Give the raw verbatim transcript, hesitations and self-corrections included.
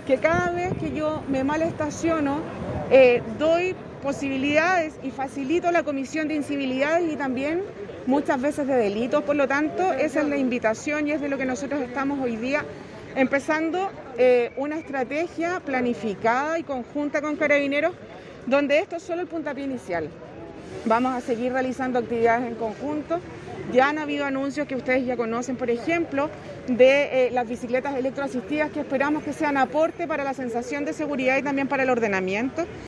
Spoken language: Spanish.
que cada vez que yo me mal estaciono, eh, doy posibilidades y facilito la comisión de incivilidades y también muchas veces de delitos. Por lo tanto, esa es la invitación y es de lo que nosotros estamos hoy día empezando eh, una estrategia planificada y conjunta con Carabineros, donde esto es solo el puntapié inicial. Vamos a seguir realizando actividades en conjunto. Ya han habido anuncios que ustedes ya conocen, por ejemplo, de eh, las bicicletas electroasistidas, que esperamos que sean aporte para la sensación de seguridad y también para el ordenamiento.